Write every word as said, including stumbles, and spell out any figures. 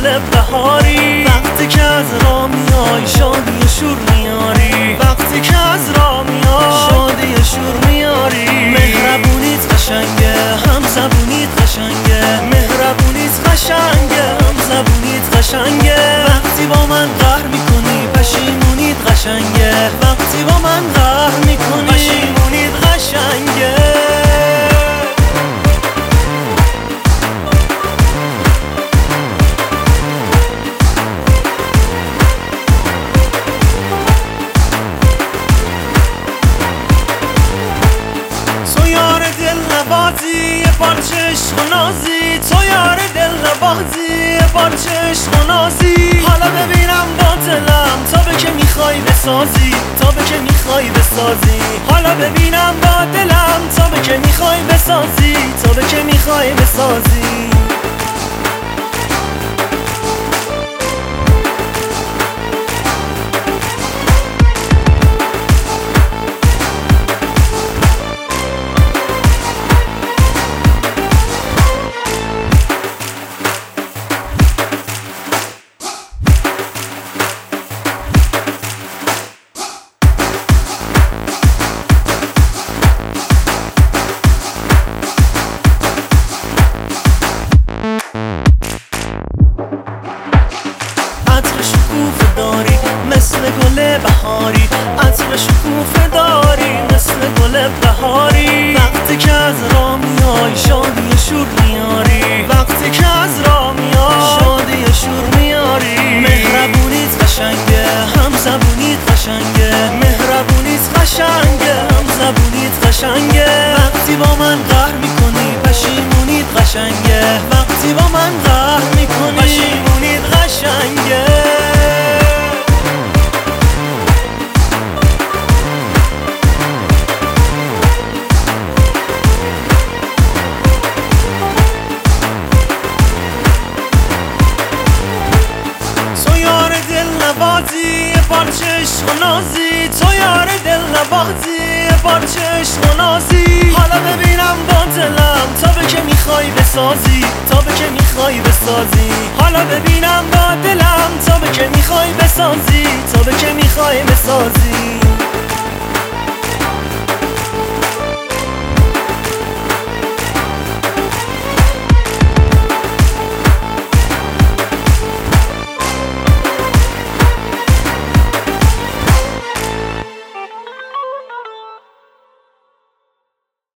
بهاری، وقتی که از راه میای شادی شور میاری، وقتی که از راه میای شادی شور میاری. مهربونیت قشنگه، هم زبونیت قشنگه، مهربونیت قشنگه، هم زبونیت قشنگه. وقتی با من قهر میکنی پشیمونیت قشنگه، وقتی با من قهر میکنی پشیمونیت قشنگه. یه پارچه عشق و نازی، تو یار دل نبازی، یه پارچه عشق و نازی. حالا ببینم با دلم تا به که میخوای بسازی، تا به که میخوای بسازی. حالا ببینم با دلم تا به که میخوای بسازی، تا به که میخوای بسازی. عطر شکوفه داری مثل گل بهاری، عطر شکوفه داری مثل گل بهاری. وقتی که از راه میای شادی شور میاری، وقتی که از راه میای شادی شور میاری. مهربونیت قشنگه، هم زبونیت قشنگه، مهربونیت قشنگه، هم زبونیت قشنگه. وقتی با من قهر میکنی پشیمونیت قشنگه، وقتی با من قهر میکنی پشیمونیت قشنگه. یه پارچه عشق و نازی، تو یار دل نبازی، یه پارچه عشق و نازی. حالا ببینم با دلم تا به که میخوای بسازی، تا به که میخوای بسازی. حالا ببینم با دلم تا به که میخوای بسازی، تا به که میخوای بسازی.